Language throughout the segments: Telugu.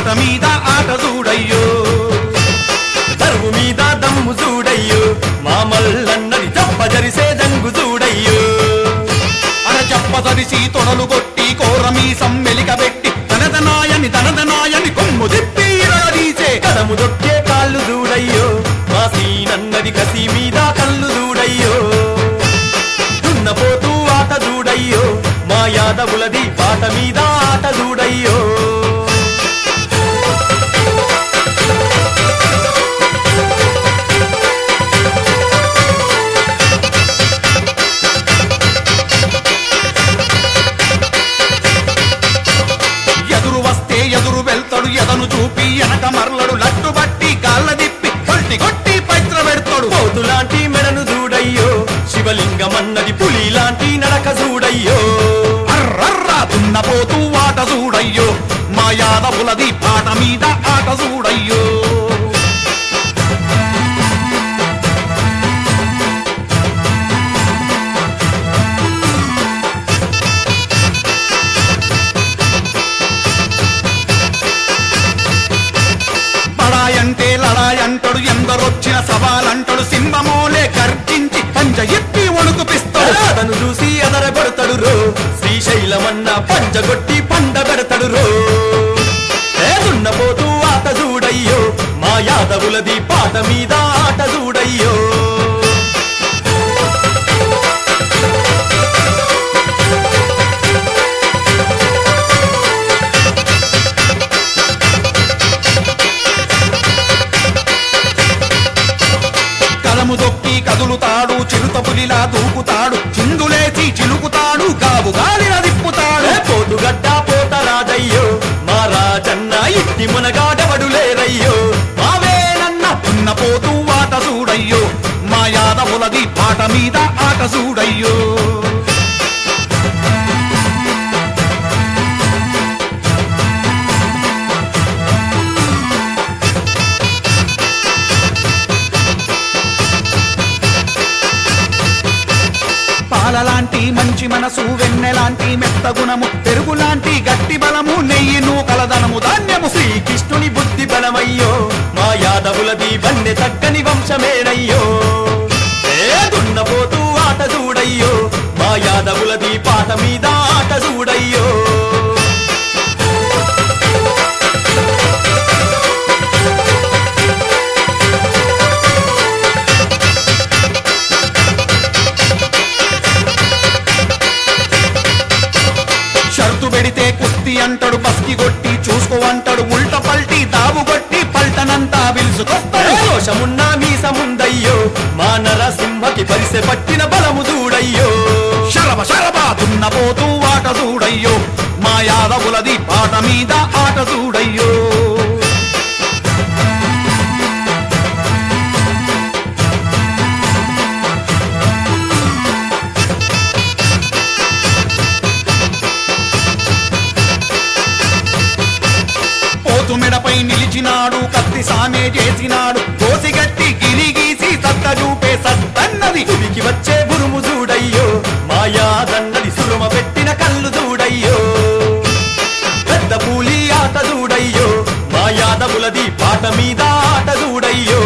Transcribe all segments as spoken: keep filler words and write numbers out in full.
మీద ఆట చూడయ్యో దరువు మీద దమ్ము చూడయ్యో మా మల్లన్నది చెప్పజరిసే దంగు చూడయ్యో అర చెప్పదరిసి తొడలు కొట్టి కోరమీసం మెలికబెట్టి తనదనాయని తనదనాయని కొమ్ము తిప్పి ఇరగదీసే కదము దొక్కే కాళ్ళు చూడయ్యో మా సీనన్నది కసి మీద కళ్ళు చూడయ్యో దున్నపోతూ ఆట చూడయ్యో మా యాదవులది పాట మీద ఆట చూడయ్యో ఎదురు వస్తే ఎదురు వెళ్తాడు ఎదను చూపి ఎనక మరలడు లట్టు బట్టి గాళ్ళ దిప్పి కొట్టి కొట్టి పైత్ర పెడతాడు పోతు లాంటి మెడను చూడయ్యో శివలింగమన్నది పులి లాంటి నడక చూడయ్యో అర్రర్రా దున్నపోతూ ఆట చూడయ్యో మా యాదవులది పాట మీద ఆట చూడయ్యో పడాయంటే లడాయంటాడు ఎందరొచ్చిన సవాలంటాడు సింహమోలే గర్జించి పంజ ఎత్తి వణుకుపిస్తాడు అతను చూసి ఎదరగొడతాడు రో శ్రీశైలమన్న పంజగొట్టి పండ పెడతాడు రో దున్నపోతూ ఆట చూడయ్యో మా యాదవులది పాట మీద ఆట చూడయ్యో కలము దొక్కి కదులుతాడు చిరుత పులిలా దూకుతాడు చిందులేసి చిలుకుతాడు కావు గాలిన దిప్పుతాడు పోతుగడ్డ పోత రాజయ్యో మా రాజన్న ఇట్టి మునగాడవడు లేరయ్యో మావేనన్న దున్నపోతూ ఆట చూడయ్యో మా యాదవులది పాట మీద ఆట చూడయ్యో పాలలాంటి మంచి మనసు వెన్నెలాంటి మెత్త గుణము పెరుగులాంటి గట్టి బలము నెయ్యి నూకలదనము ధాన్యము శ్రీకృష్ణుని బుద్ధి బలమయ్యో మా యాదవులది వన్నె తగ్గని వంశమేనయ్యో ఏ దున్నపోతూ ఆట చూడయ్యో మా యాదవులది పాట మీద ఆట చూడయ్యో షరతు పెడితే కుస్తీ అంటాడు బస్కి కొట్టి చూసుకో అంటాడు ఉల్ట పల్టి దావు కొట్టి పల్టనంతా పిలుచుకొస్తాడు దోషమున్నా మీసముందయ్యో మా నరసింహకి పరిసె పట్టిన బలము చూడయ్యో శరభ శరభ దున్నపోతూ ఆట చూడయ్యో మా యాదవులది పాట మీద ఆట చూడయ్యో మెడపై నిలిచినాడు కత్తి సామే చేసినాడు కోసిగట్టి గిరిగీసి సత్త చూపే సత్తన్నది తుడికి వచ్చే గురుము చూడయ్యో మాయాదన్నది సురుమ పెట్టిన కళ్ళు చూడయ్యో పెద్ద పూలి ఆట చూడయ్యో మా యాదవులది పాట మీద ఆట చూడయ్యో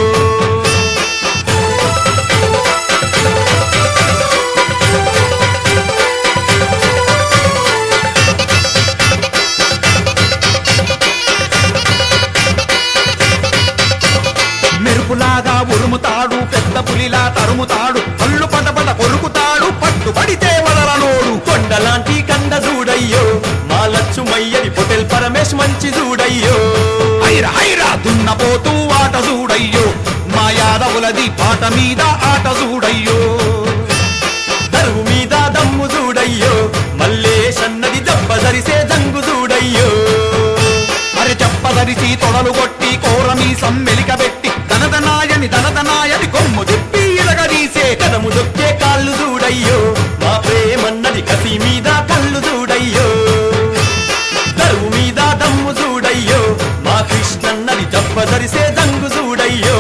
మెరుపులాగా ఉరుముతాడు పెద్ద పులిలా తరుముతాడు కళ్ళు పటపట కొరుకుతాడు పట్టుబడితే వదలనోడు కొండలాంటి కండ చూడయ్యో మా లచ్చుమయ్యని పొటెల్ పరమేశ్ మంచి చూడయ్యో హైరా హైరా దున్నపోతూ ఆట చూడయ్యో మా యాదవులది పాట మీద ఆట చూడయ్యో దరువు మీద దమ్ము చూడయ్యో మల్లేశన్నది దెబ్బ ధరిసే దంగు చూడయ్యో అరే చెప్పదరిసి తొడలు కొట్టి కోరమీసం మెలికబెట్టి తనదనాయని తనదనాయని కొమ్ము తిప్పి ఇరగదీసే కదము దొక్కే కాళ్ళు చూడయ్యో మా ప్రేమన్నది కసి మీద కళ్ళు చూడయ్యో దరువు మీద దమ్ము చూడయ్యో మా కృష్ణన్నది దెబ్బ ధరిసే దంగు చూడయ్యో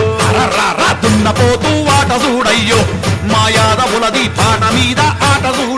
దున్నపోతూ ఆట చూడయ్యో మా యాదవులది పాట మీద ఆట చూడ